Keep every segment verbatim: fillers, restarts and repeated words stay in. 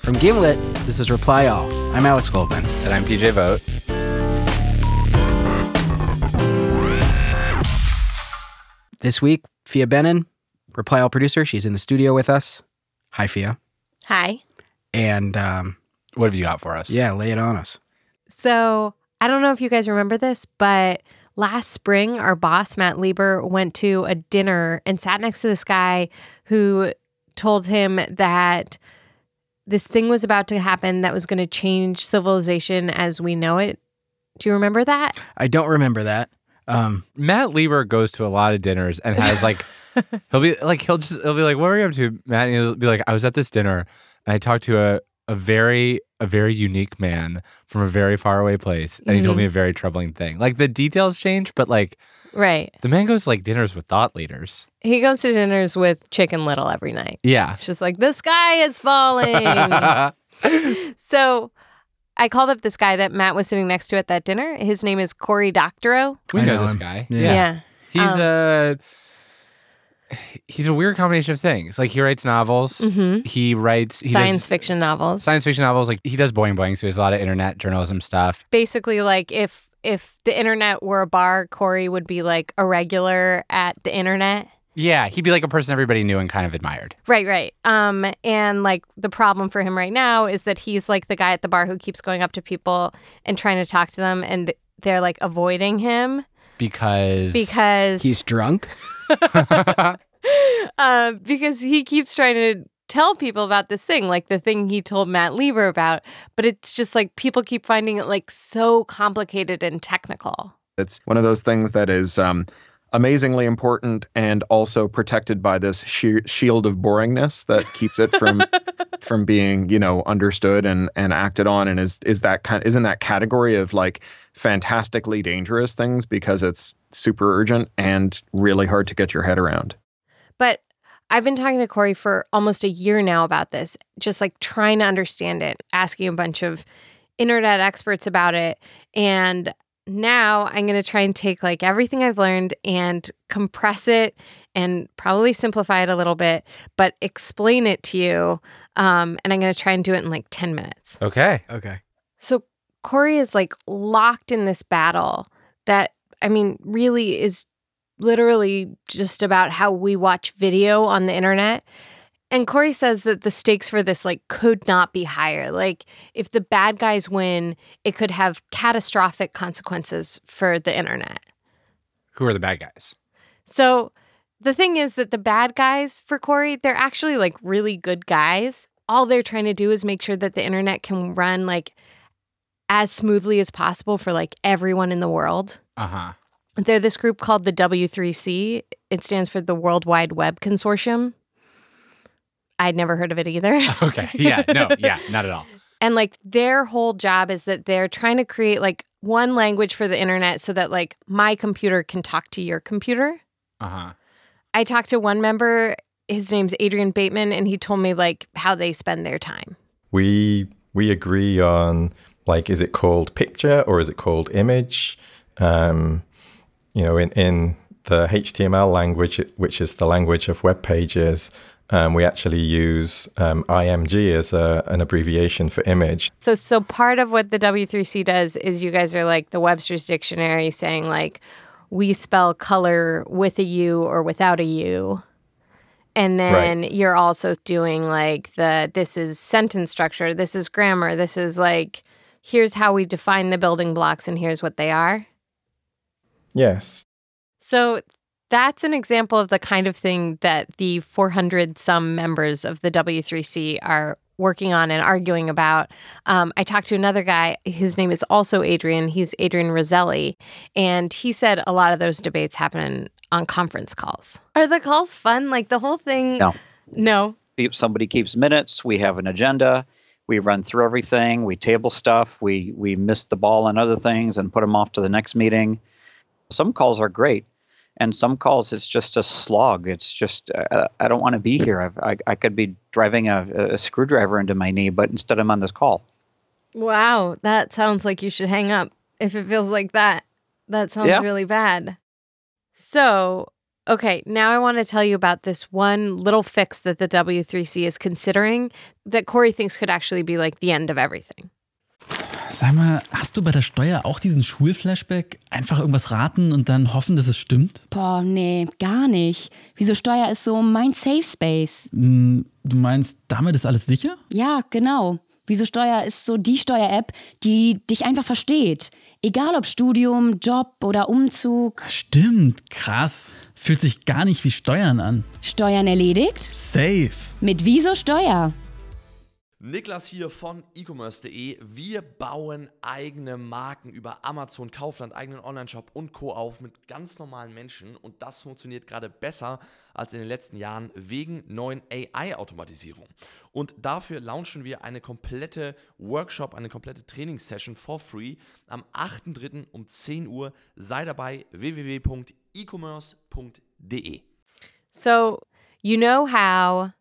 From Gimlet, this is Reply All. I'm Alex Goldman. And I'm P J Vogt. This week, Fia Benin, Reply All producer. She's in the studio with us. Hi, Fia. Hi. And um, what have you got for us? Yeah, lay it on us. So I don't know if you guys remember this, but last spring, our boss, Matt Lieber, went to a dinner and sat next to this guy who told him that this thing was about to happen that was going to change civilization as we know it. Do you remember that? I don't remember that. Um, Matt Lieber goes to a lot of dinners and has like, he'll be like, he'll just, he'll be like, what were you up to, Matt? And he'll be like, I was at this dinner and I talked to a, a very, a very unique man from a very far away place. And mm-hmm. he told me a very troubling thing. Like the details change, but like, right. The man goes to like dinners with thought leaders. He goes to dinners with Chicken Little every night. Yeah. It's just like, the sky is falling. So I called up this guy that Matt was sitting next to at that dinner. His name is Cory Doctorow. We I know, know this him. guy. Yeah. Yeah. yeah. He's um, a... He's a weird combination of things. Like he writes novels. Mm-hmm. He writes he science does, fiction novels. Science fiction novels. Like he does boing boing. So there's a lot of internet journalism stuff. Basically, like if if the internet were a bar, Cory would be like a regular at the internet. Yeah, he'd be like a person everybody knew and kind of admired. Right, right. Um, and like the problem for him right now is that he's like the guy at the bar who keeps going up to people and trying to talk to them, and they're like avoiding him because because he's drunk. uh, because he keeps trying to tell people about this thing, like the thing he told Matt Lieber about, but it's just like people keep finding it like so complicated and technical. It's one of those things that is um, amazingly important and also protected by this she- shield of boringness that keeps it from from being, you know, understood and, and acted on, and is is that kind is in that category of like fantastically dangerous things because it's super urgent and really hard to get your head around. But I've been talking to Cory for almost a year now about this, just like trying to understand it, asking a bunch of internet experts about it. And now I'm going to try and take like everything I've learned and compress it and probably simplify it a little bit, but explain it to you. Um, and I'm going to try and do it in like ten minutes. Okay. Okay. So Cory is like locked in this battle that, I mean, really is literally just about how we watch video on the internet. And Cory says that the stakes for this like could not be higher. Like if the bad guys win, it could have catastrophic consequences for the internet. Who are the bad guys? So the thing is that the bad guys for Cory, they're actually like really good guys. All they're trying to do is make sure that the internet can run like as smoothly as possible for like everyone in the world. Uh-huh. They're this group called the W three C. It stands for the World Wide Web Consortium. I'd never heard of it either. Okay. Yeah. No. Yeah. Not at all. And like their whole job is that they're trying to create like one language for the internet so that like my computer can talk to your computer. Uh-huh. I talked to one member, his name's Adrian Bateman, and he told me like how they spend their time. We we agree on like, is it called picture or is it called image? Um, you know, in, in the H T M L language, which is the language of web pages, um, we actually use um, I M G as a, an abbreviation for image. So, so part of what the W three C does is you guys are like the Webster's Dictionary saying like, we spell color with a U or without a U. And then right. You're also doing like the, this is sentence structure, this is grammar, this is like, here's how we define the building blocks and here's what they are. Yes. So that's an example of the kind of thing that the four hundred some members of the W three C are working on and arguing about. Um, I talked to another guy. His name is also Adrian. He's Adrian Roselli. And he said a lot of those debates happen on conference calls. Are the calls fun? Like the whole thing? No. No. If somebody keeps minutes, we have an agenda. We run through everything. We table stuff. We we miss the ball on other things and put them off to the next meeting. Some calls are great, and some calls it's just a slog. It's just uh, I don't want to be here. I've, I I could be driving a, a screwdriver into my knee, but instead I'm on this call. Wow, that sounds like you should hang up if it feels like that. That sounds yeah. really bad. So, Okay, now I want to tell you about this one little fix that the W three C is considering that Corey thinks could actually be like the end of everything. Sag mal, hast du bei der Steuer auch diesen Schulflashback? Einfach irgendwas raten und dann hoffen, dass es stimmt? Boah, nee, gar nicht. Wieso Steuer ist so mein Safe Space? Hm, du meinst, damit ist alles sicher? Ja, genau. Wieso Steuer ist so die Steuer-App, die dich einfach versteht. Egal ob Studium, Job oder Umzug. Stimmt, krass. Fühlt sich gar nicht wie Steuern an. Steuern erledigt? Safe. Mit Wieso Steuer? Niklas hier von e-commerce punkt de. Wir bauen eigene Marken über Amazon, Kaufland, eigenen Onlineshop und Co. auf mit ganz normalen Menschen und das funktioniert gerade besser als in den letzten Jahren wegen neuen A I-Automatisierung. Und dafür launchen wir eine komplette Workshop, eine komplette Trainingssession for free am achten dritten um zehn Uhr. Sei dabei, w w w punkt e commerce punkt de. So, you know how,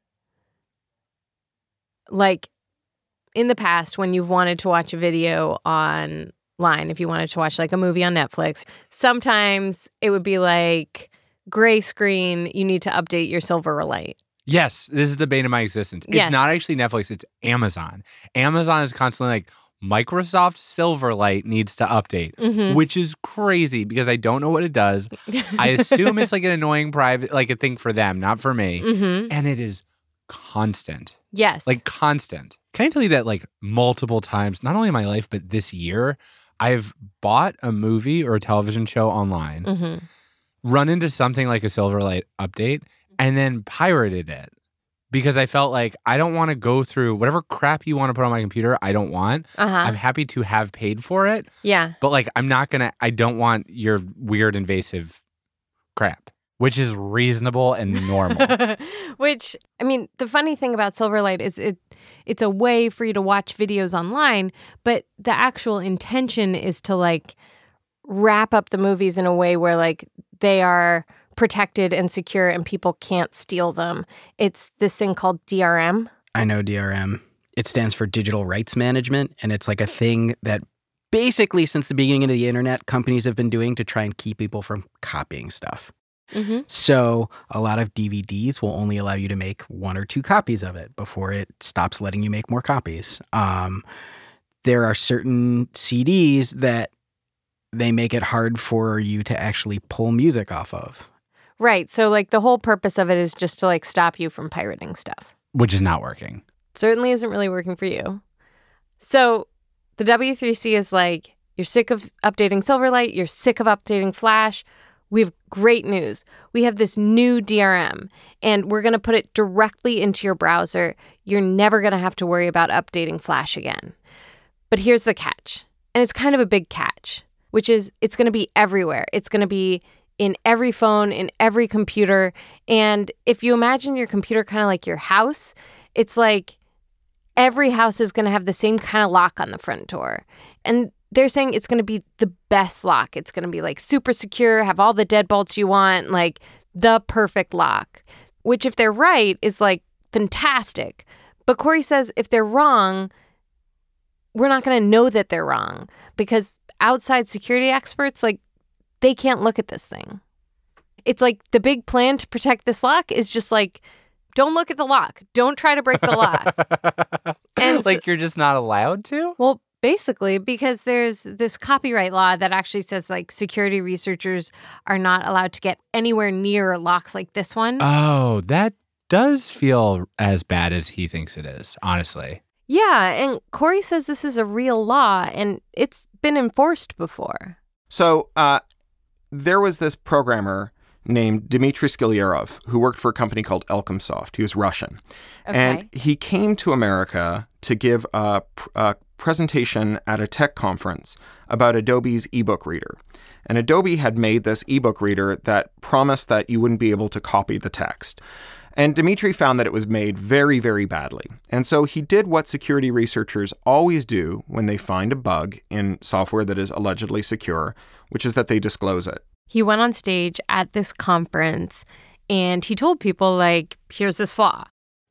like, in the past, when you've wanted to watch a video online, if you wanted to watch, like, a movie on Netflix, sometimes it would be like, gray screen, you need to update your Silverlight. Yes, this is the bane of my existence. It's Yes. not actually Netflix, it's Amazon. Amazon is constantly like, Microsoft Silverlight needs to update, Mhm. which is crazy because I don't know what it does. I assume it's like an annoying private, like a thing for them, not for me. Mhm. And it is constant, Yes. like constant. Can I tell you that like multiple times, not only in my life, but this year, I've bought a movie or a television show online, Mhm. run into something like a Silverlight update, and then pirated it because I felt like I don't want to go through whatever crap you want to put on my computer. I don't want. Uh-huh. I'm happy to have paid for it, Yeah. but like I'm not gonna. I don't want your weird invasive crap, which is reasonable and normal. Which, I mean, the funny thing about Silverlight is it it's a way for you to watch videos online, but the actual intention is to like wrap up the movies in a way where like they are protected and secure and people can't steal them. It's this thing called D R M. I know D R M. It stands for Digital Rights Management, and it's like a thing that basically since the beginning of the internet, companies have been doing to try and keep people from copying stuff. Mm-hmm. So a lot of D V Ds will only allow you to make one or two copies of it before it stops letting you make more copies. Um, there are certain C Ds that they make it hard for you to actually pull music off of. Right. So like the whole purpose of it is just to like stop you from pirating stuff. Which is not working. Certainly isn't really working for you. So the W three C is like, you're sick of updating Silverlight, you're sick of updating Flash. We have great news. We have this new D R M, and we're going to put it directly into your browser. You're never going to have to worry about updating Flash again. But here's the catch, and it's kind of a big catch, which is it's going to be everywhere. It's going to be in every phone, in every computer. And if you imagine your computer kind of like your house, it's like every house is going to have the same kind of lock on the front door. And they're saying it's going to be the best lock. It's going to be like super secure, have all the deadbolts you want, like the perfect lock, which if they're right is like fantastic. But Corey says if they're wrong, we're not going to know that they're wrong because outside security experts, like they can't look at this thing. It's like the big plan to protect this lock is just like, don't look at the lock. Don't try to break the lock. And like you're just not allowed to? Well, basically, because there's this copyright law that actually says like security researchers are not allowed to get anywhere near locks like this one. Oh, that does feel as bad as he thinks it is, honestly. Yeah, and Corey says this is a real law and it's been enforced before. So uh, there was this programmer named Dmitry Skilyarov who worked for a company called Elcomsoft. He was Russian. Okay. And he came to America to give a, a presentation at a tech conference about Adobe's ebook reader. And Adobe had made this ebook reader that promised that you wouldn't be able to copy the text. And Dmitry found that it was made very, very badly. And so he did what security researchers always do when they find a bug in software that is allegedly secure, which is that they disclose it. He went on stage at this conference and he told people, like, here's this flaw.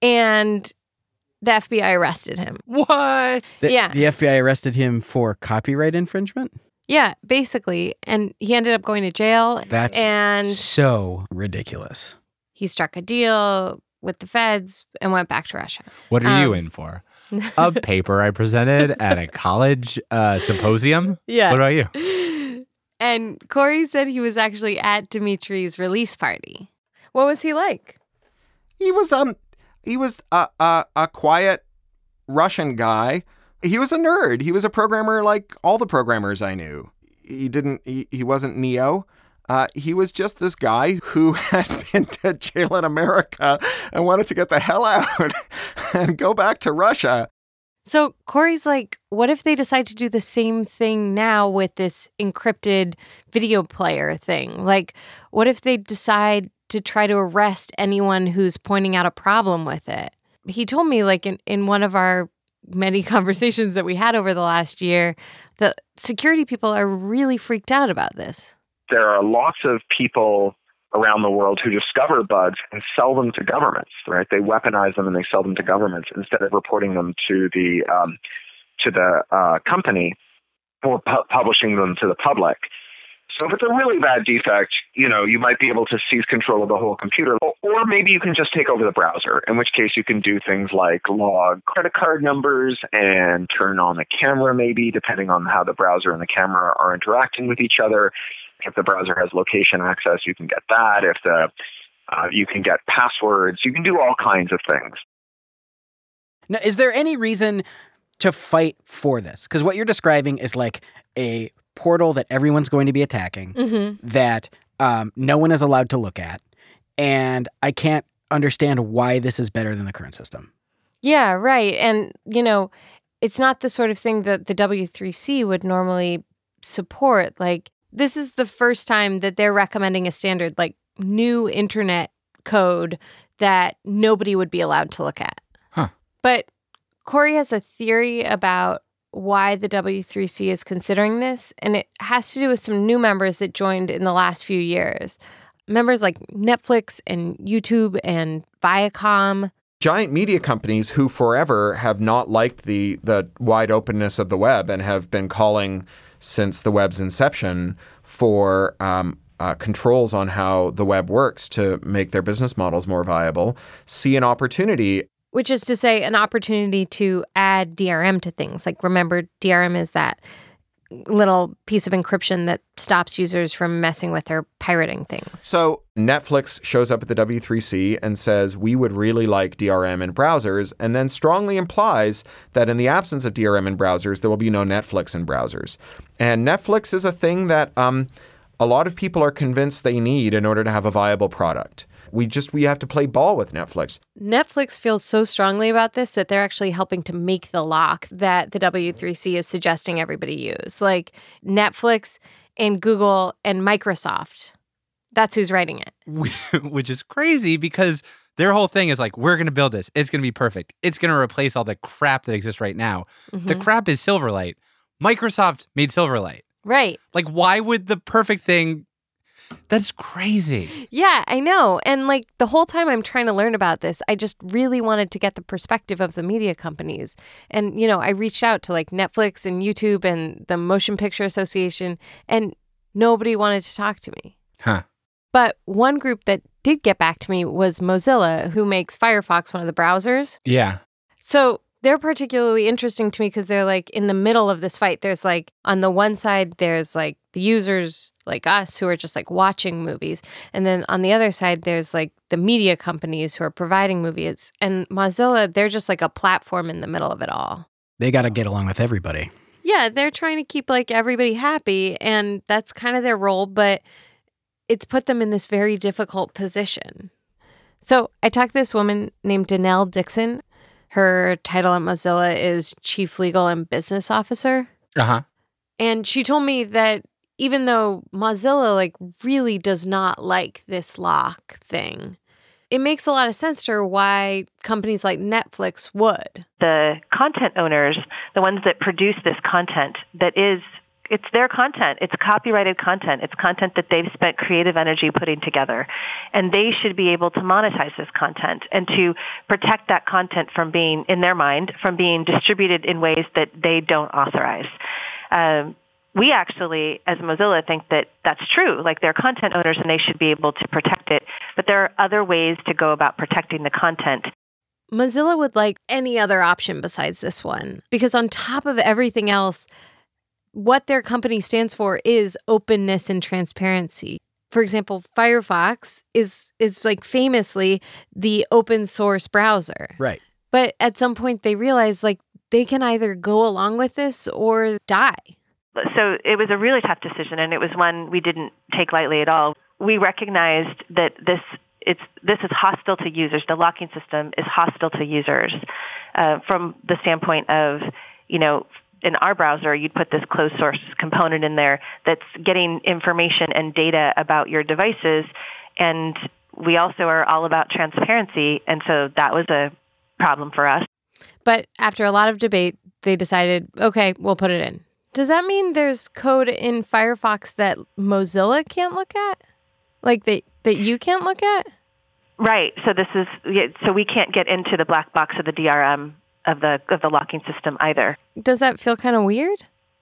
And the F B I arrested him. What? The, Yeah. The F B I arrested him for copyright infringement? Yeah, basically. And he ended up going to jail. That's and so ridiculous. he struck a deal with the feds and went back to Russia. What are you Um, in for? A paper I presented at a college uh, symposium? Yeah. What about you? And Corey said he was actually at Dimitri's release party. What was he like? He was um he was a a, a quiet Russian guy. He was a nerd. He was a programmer like all the programmers I knew. He didn't he, he wasn't Neo. Uh, he was just this guy who had been to jail in America and wanted to get the hell out and go back to Russia. So Corey's like, what if they decide to do the same thing now with this encrypted video player thing? Like, what if they decide to try to arrest anyone who's pointing out a problem with it? He told me, like, in, in one of our many conversations that we had over the last year, the security people are really freaked out about this. There are lots of people around the world who discover bugs and sell them to governments, right? They weaponize them and they sell them to governments instead of reporting them to the um, to the uh, company or pu- publishing them to the public. So if it's a really bad defect, you know, you might be able to seize control of the whole computer. Or maybe you can just take over the browser, in which case you can do things like log credit card numbers and turn on the camera maybe, depending on how the browser and the camera are interacting with each other. If the browser has location access, you can get that. If the uh, you can get passwords, you can do all kinds of things. Now, is there any reason to fight for this? Because what you're describing is like a portal that everyone's going to be attacking, Mm-hmm. that um, no one is allowed to look at. And I can't understand why this is better than the current system. Yeah, right. And, you know, it's not the sort of thing that the W three C would normally support. Like, this is the first time that they're recommending a standard, like new internet code that nobody would be allowed to look at. Huh. But Corey has a theory about why the W three C is considering this, and it has to do with some new members that joined in the last few years. Members like Netflix and YouTube and Viacom. Giant media companies who forever have not liked the the wide openness of the web and have been calling since the web's inception for um, uh, controls on how the web works to make their business models more viable, see an opportunity. Which is to say, an opportunity to add D R M to things. Like, remember, D R M is that little piece of encryption that stops users from messing with or pirating things. So Netflix shows up at the W three C and says, we would really like D R M in browsers, and then strongly implies that in the absence of D R M in browsers, there will be no Netflix in browsers. And Netflix is a thing that um, a lot of people are convinced they need in order to have a viable product. We just, we have to play ball with Netflix. Netflix feels so strongly about this that they're actually helping to make the lock that the W three C is suggesting everybody use. Like Netflix and Google and Microsoft. That's who's writing it. Which is crazy because their whole thing is like, we're going to build this. It's going to be perfect. It's going to replace all the crap that exists right now. Mm-hmm. The crap is Silverlight. Microsoft made Silverlight. Right. Like, why would the perfect thing... That's crazy. Yeah, I know. And like the whole time I'm trying to learn about this, I just really wanted to get the perspective of the media companies. And, you know, I reached out to like Netflix and YouTube and the Motion Picture Association, and nobody wanted to talk to me. Huh. But one group that did get back to me was Mozilla, who makes Firefox one of the browsers. Yeah. So they're particularly interesting to me because they're like in the middle of this fight. There's like on the one side, there's like the users like us who are just like watching movies. And then on the other side, there's like the media companies who are providing movies. And Mozilla, they're just like a platform in the middle of it all. They got to get along with everybody. Yeah, they're trying to keep like everybody happy. And that's kind of their role. But it's put them in this very difficult position. So I talked to this woman named Danelle Dixon. Her title at Mozilla is Chief Legal and Business Officer. Uh-huh. And she told me that even though Mozilla like really does not like this lock thing, it makes a lot of sense to her why companies like Netflix would. The content owners, the ones that produce this content, that is, it's their content. It's copyrighted content. It's content that they've spent creative energy putting together. And they should be able to monetize this content and to protect that content from being, in their mind, from being distributed in ways that they don't authorize. Um, we actually, as Mozilla, think that that's true. Like, they're content owners and they should be able to protect it. But there are other ways to go about protecting the content. Mozilla would like any other option besides this one, because on top of everything else, what their company stands for is openness and transparency. For example, Firefox is is like famously the open source browser. Right. But at some point they realized like they can either go along with this or die. So it was a really tough decision, and it was one we didn't take lightly at all. We recognized that this it's this is hostile to users. The locking system is hostile to users uh, from the standpoint of, you know, in our browser, you'd put this closed source component in there that's getting information and data about your devices. And we also are all about transparency. And so that was a problem for us. But after a lot of debate, they decided, okay, we'll put it in. Does that mean there's code in Firefox that Mozilla can't look at? Like that, that you can't look at? Right. So this is, so we can't get into the black box of the D R M of the of the locking system either. Does that feel kind of weird?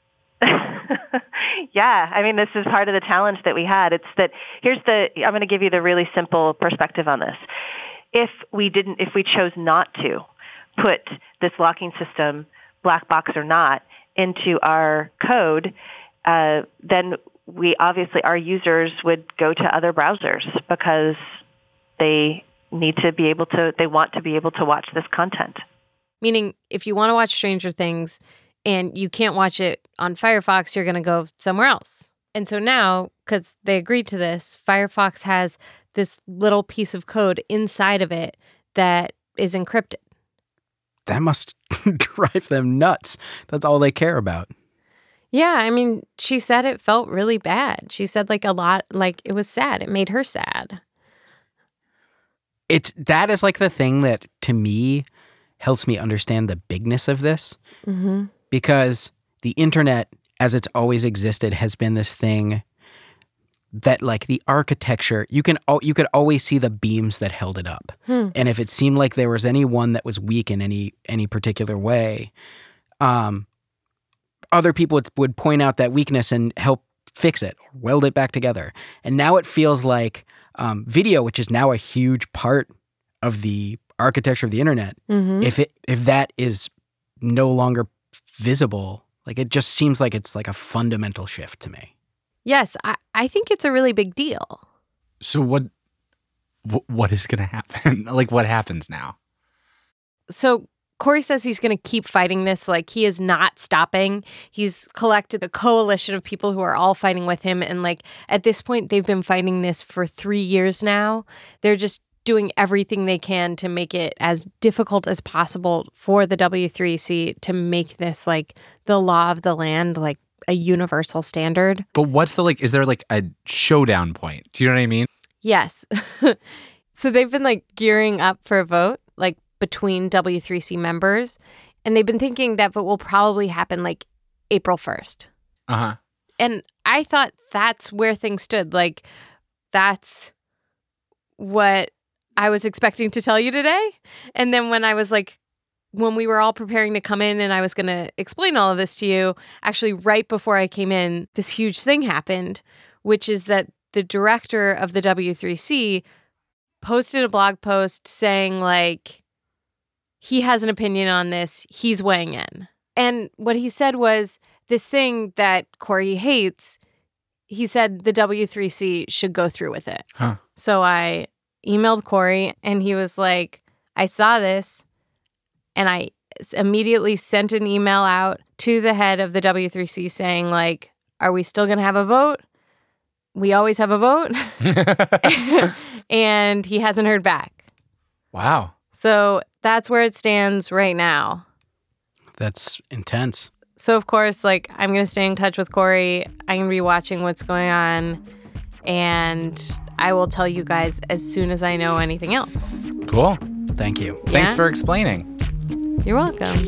Yeah, I mean, this is part of the challenge that we had. It's that here's the I'm going to give you the really simple perspective on this. If we didn't, if we chose not to put this locking system, black box or not, into our code, uh, then we obviously our users would go to other browsers because they need to be able to, they want to be able to watch this content. Meaning, if you want to watch Stranger Things and you can't watch it on Firefox, you're going to go somewhere else. And so now, because they agreed to this, Firefox has this little piece of code inside of it that is encrypted. That must drive them nuts. That's all they care about. Yeah, I mean, she said it felt really bad. She said like a lot, like it was sad. It made her sad. It's that is like the thing that to me helps me understand the bigness of this, mm-hmm. because the internet, as it's always existed, has been this thing that, like, the architecture, you can you could always see the beams that held it up, hmm. and if it seemed like there was any one that was weak in any any particular way, um, other people would, would point out that weakness and help fix it or weld it back together. And now it feels like um, video, which is now a huge part of the architecture of the internet, mm-hmm. if it if that is no longer visible, like it just seems like it's like a fundamental shift to me. Yes, I, I think it's a really big deal. So what wh- what is going to happen? Like, what happens now? So Corey says he's going to keep fighting this. Like, he is not stopping. He's collected a coalition of people who are all fighting with him. And like, at this point, they've been fighting this for three years now. They're just doing everything they can to make it as difficult as possible for the W three C to make this like the law of the land, like a universal standard. But what's the, like, is there like a showdown point? Do you know what I mean? Yes. So they've been like gearing up for a vote, like between W three C members. And they've been thinking that vote will probably happen like April first. Uh-huh. And I thought that's where things stood. Like, that's what I was expecting to tell you today. And then when I was like, when we were all preparing to come in and I was going to explain all of this to you, actually right before I came in, this huge thing happened, which is that the director of the W three C posted a blog post saying like, he has an opinion on this, he's weighing in. And what he said was this thing that Corey hates, he said the W three C should go through with it. Huh. So I emailed Corey and he was like, I saw this and I immediately sent an email out to the head of the W three C saying like, are we still going to have a vote? We always have a vote. And he hasn't heard back. Wow. So that's where it stands right now. That's intense. So, of course, like, I'm going to stay in touch with Corey. I'm going to be watching what's going on. And I will tell you guys as soon as I know anything else. Cool. Thank you. Yeah? Thanks for explaining. You're welcome.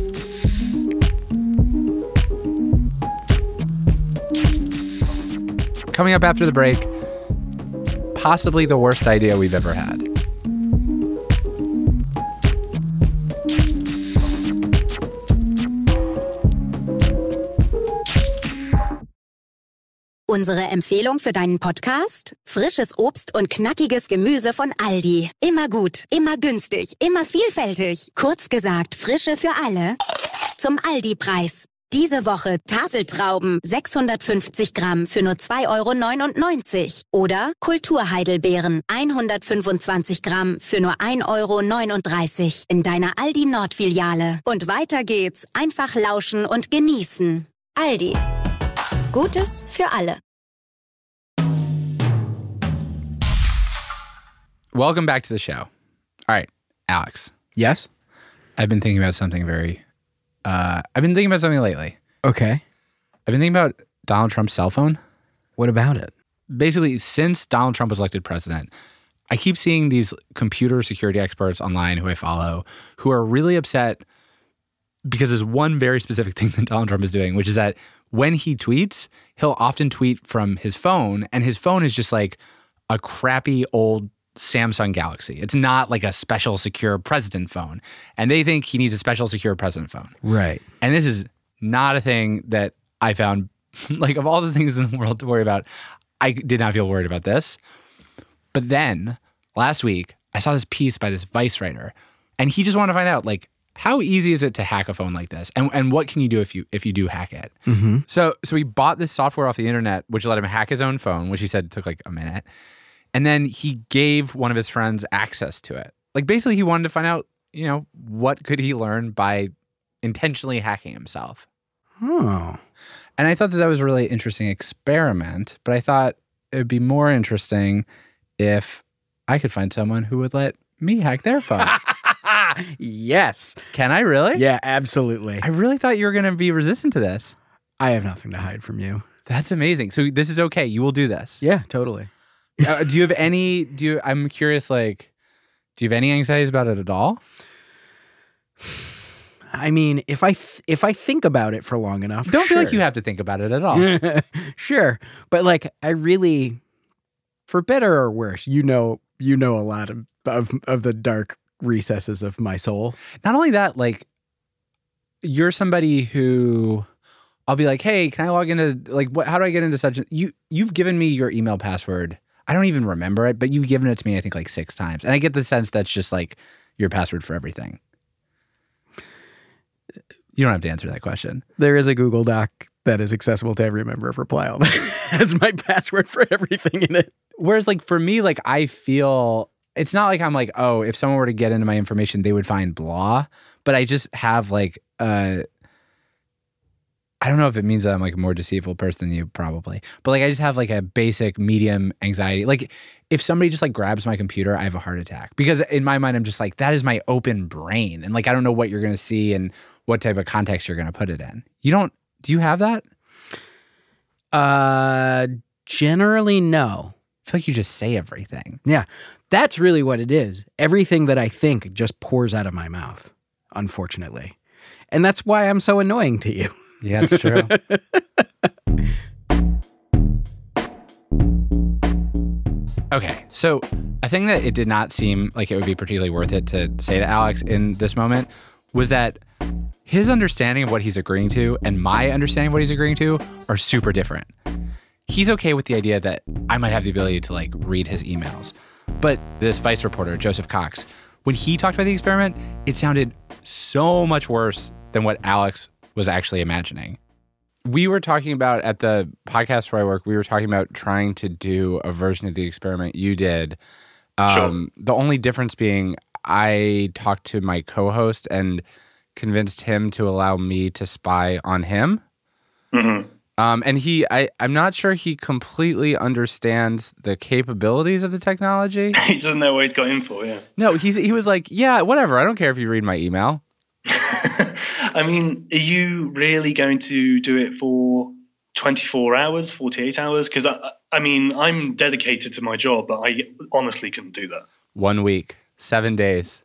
Coming up after the break, possibly the worst idea we've ever had. Unsere Empfehlung für deinen Podcast? Frisches Obst und knackiges Gemüse von Aldi. Immer gut, immer günstig, immer vielfältig. Kurz gesagt, Frische für alle. Zum Aldi-Preis. Diese Woche Tafeltrauben sechshundertfünfzig Gramm für nur zwei Euro neunundneunzig. Oder Kulturheidelbeeren hundertfünfundzwanzig Gramm für nur ein Euro neununddreißig in deiner Aldi Nord-Filiale. Und weiter geht's. Einfach lauschen und genießen. Aldi. Gutes für alle. Welcome back to the show. All right, Alex. Yes? I've been thinking about something very... Uh, I've been thinking about something lately. Okay. I've been thinking about Donald Trump's cell phone. What about it? Basically, since Donald Trump was elected president, I keep seeing these computer security experts online who I follow who are really upset because there's one very specific thing that Donald Trump is doing, which is that when he tweets, he'll often tweet from his phone, and his phone is just like a crappy old Samsung Galaxy. It's not like a special secure president phone. And they think he needs a special secure president phone. Right. And this is not a thing that I found, like of all the things in the world to worry about, I did not feel worried about this. But then last week, I saw this piece by this Vice writer, and he just wanted to find out, like, how easy is it to hack a phone like this? And and what can you do if you if you do hack it? Mm-hmm. So so he bought this software off the internet, which let him hack his own phone, which he said took like a minute. And then he gave one of his friends access to it. Like basically he wanted to find out, you know, what could he learn by intentionally hacking himself. Oh. And I thought that that was a really interesting experiment, but I thought it would be more interesting if I could find someone who would let me hack their phone. Yes. Can I really? Yeah, absolutely. I really thought you were going to be resistant to this. I have nothing to hide from you. That's amazing. So this is okay. You will do this. Yeah, totally. uh, do you have any, do you, I'm curious, like, do you have any anxieties about it at all? I mean, if I th- if I think about it for long enough, don't sure. feel like you have to think about it at all. Sure. But like, I really, for better or worse, you know, you know a lot of, of, of the dark recesses of my soul. Not only that, like, you're somebody who I'll be like, hey, can I log into, like, what, how do I get into such a, you, you've given me your email password. I don't even remember it, but you've given it to me, I think, like six times. And I get the sense that's just like your password for everything. You don't have to answer that question. There is a Google Doc that is accessible to every member of Reply All that has my password for everything in it. Whereas, like, for me, like, I feel, it's not like I'm like, oh, if someone were to get into my information, they would find blah. But I just have, like, uh, I don't know if it means that I'm, like, a more deceitful person than you, probably. But, like, I just have, like, a basic medium anxiety. Like, if somebody just, like, grabs my computer, I have a heart attack. Because in my mind, I'm just like, that is my open brain. And, like, I don't know what you're going to see and what type of context you're going to put it in. You don't, do you have that? Uh, generally, no. I feel like you just say everything. Yeah, that's really what it is. Everything that I think just pours out of my mouth, unfortunately. And that's why I'm so annoying to you. Yeah, it's true. Okay, so a thing that it did not seem like it would be particularly worth it to say to Alex in this moment was that his understanding of what he's agreeing to and my understanding of what he's agreeing to are super different. He's okay with the idea that I might have the ability to, like, read his emails. But this Vice reporter, Joseph Cox, when he talked about the experiment, it sounded so much worse than what Alex was actually imagining. We were talking about, at the podcast where I work, we were talking about trying to do a version of the experiment you did. Um, Sure. The only difference being I talked to my co-host and convinced him to allow me to spy on him. Mm-hmm. Um, and he, I, I'm not sure he completely understands the capabilities of the technology. He doesn't know what he's got in for, yeah. No, he's, he was like, yeah, whatever. I don't care if you read my email. I mean, are you really going to do it for twenty-four hours, forty-eight hours? Because, I, I mean, I'm dedicated to my job, but I honestly couldn't do that. One week, seven days.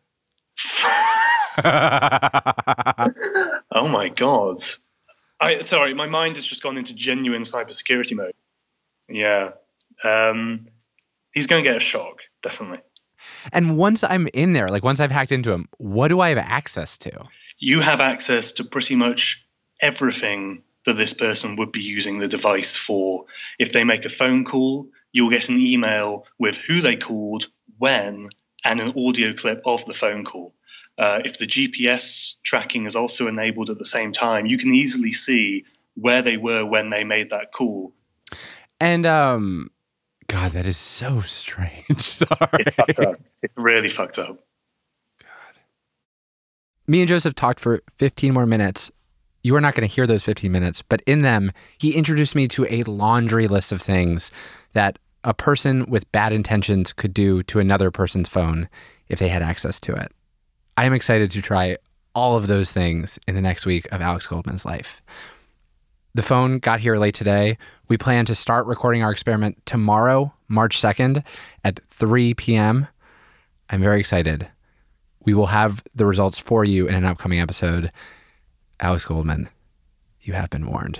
Oh, my God. I, sorry, my mind has just gone into genuine cybersecurity mode. Yeah. Um, he's going to get a shock, definitely. And once I'm in there, like once I've hacked into him, what do I have access to? You have access to pretty much everything that this person would be using the device for. If they make a phone call, you'll get an email with who they called, when, and an audio clip of the phone call. Uh, if the G P S tracking is also enabled at the same time, you can easily see where they were when they made that call. And, um, God, that is so strange. Sorry. It's fucked up. It's really fucked up. Me and Joseph talked for fifteen more minutes. You are not going to hear those fifteen minutes, but in them, he introduced me to a laundry list of things that a person with bad intentions could do to another person's phone if they had access to it. I am excited to try all of those things in the next week of Alex Goldman's life. The phone got here late today. We plan to start recording our experiment tomorrow, March second at three p.m. I'm very excited. We will have the results for you in an upcoming episode. Alex Goldman, you have been warned.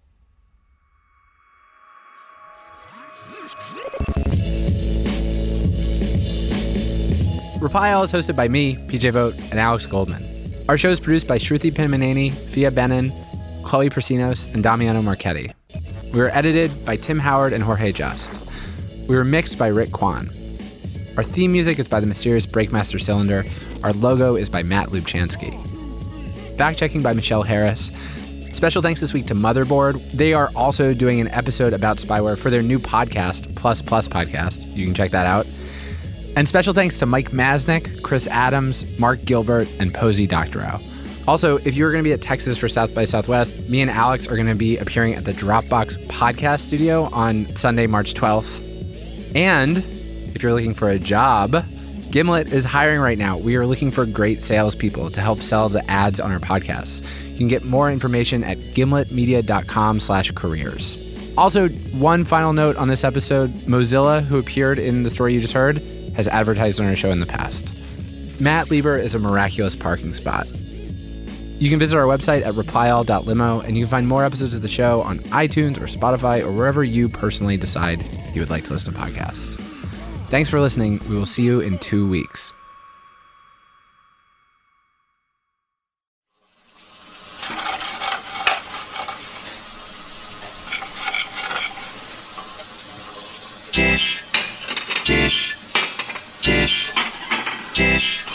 Reply All is hosted by me, P J Vogt, and Alex Goldman. Our show is produced by Shruti Pinmaneni, Fia Benin, Chloe Prasinos, and Damiano Marchetti. We were edited by Tim Howard and Jorge Just. We were mixed by Rick Kwan. Our theme music is by the mysterious Breakmaster Cylinder. Our logo is by Matt Lubchansky. Fact-checking by Michelle Harris. Special thanks this week to Motherboard. They are also doing an episode about spyware for their new podcast, Plus Plus Podcast. You can check that out. And special thanks to Mike Masnick, Chris Adams, Mark Gilbert, and Posey Doctorow. Also, if you're going to be at Texas for South by Southwest, me and Alex are going to be appearing at the Dropbox Podcast Studio on Sunday, March twelfth. And if you're looking for a job, Gimlet is hiring right now. We are looking for great salespeople to help sell the ads on our podcasts. You can get more information at gimletmedia.com slash careers. Also, one final note on this episode, Mozilla, who appeared in the story you just heard, has advertised on our show in the past. Matt Lieber is a miraculous parking spot. You can visit our website at reply all dot limo, and you can find more episodes of the show on iTunes or Spotify or wherever you personally decide you would like to listen to podcasts. Thanks for listening. We will see you in two weeks. Dish, dish, dish, dish.